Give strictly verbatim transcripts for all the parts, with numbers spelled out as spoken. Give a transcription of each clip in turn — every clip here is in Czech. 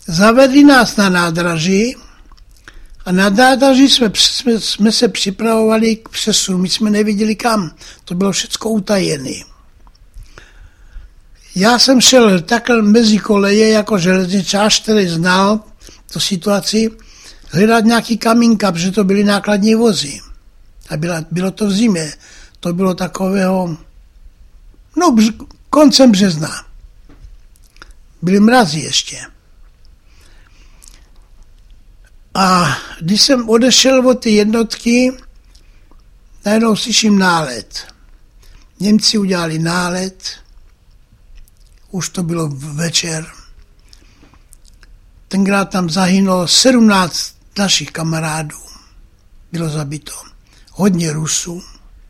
Zavedli nás na nádraží a na nádraží jsme, jsme, jsme se připravovali k přesunu. My jsme neviděli kam. To bylo všecko utajené. Já jsem šel takhle mezi koleje jako železničář, který znal tu situaci, hledat nějaký kamínka, protože to byly nákladní vozy. A byla, bylo to v zimě. To bylo takového, no bř, koncem března. Byly mrazy ještě. A když jsem odešel od ty jednotky, najednou slyším nálet. Němci udělali nálet, už to bylo večer. Tenkrát tam zahynulo sedmnáct našich kamarádů. Bylo zabito. Hodně Rusů.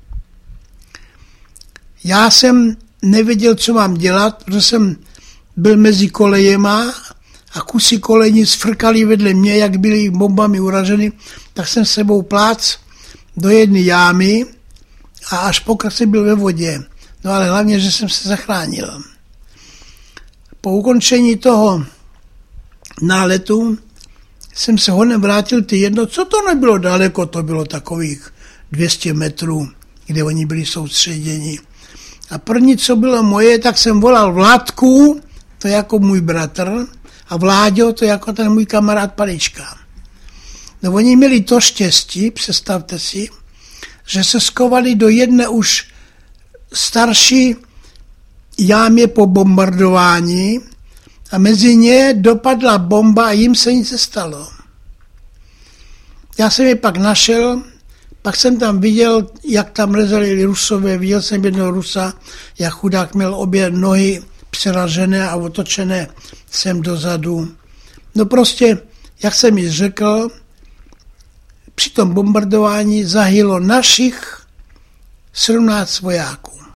Já jsem nevěděl, co mám dělat, protože jsem byl mezi kolejema a kusy kolejnic frkali vedle mě, jak byly bombami uraženy, tak jsem sebou plác do jedné jámy a až po krce byl ve vodě. No ale hlavně, že jsem se zachránil. Po ukončení toho náletu jsem se honem vrátil ty jedno, co to nebylo daleko, to bylo takových dvě stě metrů, kde oni byli soustředěni. A první, co bylo moje, tak jsem volal Vládku, to je jako můj bratr, a Vláďo, to je jako ten můj kamarád Palička. No oni měli to štěstí, představte si, že se skovali do jedné už starší jámě po bombardování a mezi ně dopadla bomba a jim se nic nestalo. Já jsem je pak našel, pak jsem tam viděl, jak tam rezali Rusové, viděl jsem jednoho Rusa, jak chudák měl obě nohy přeražené a otočené sem dozadu. No prostě, jak jsem ji řekl, při tom bombardování zahylo našich sedmnáct vojáků.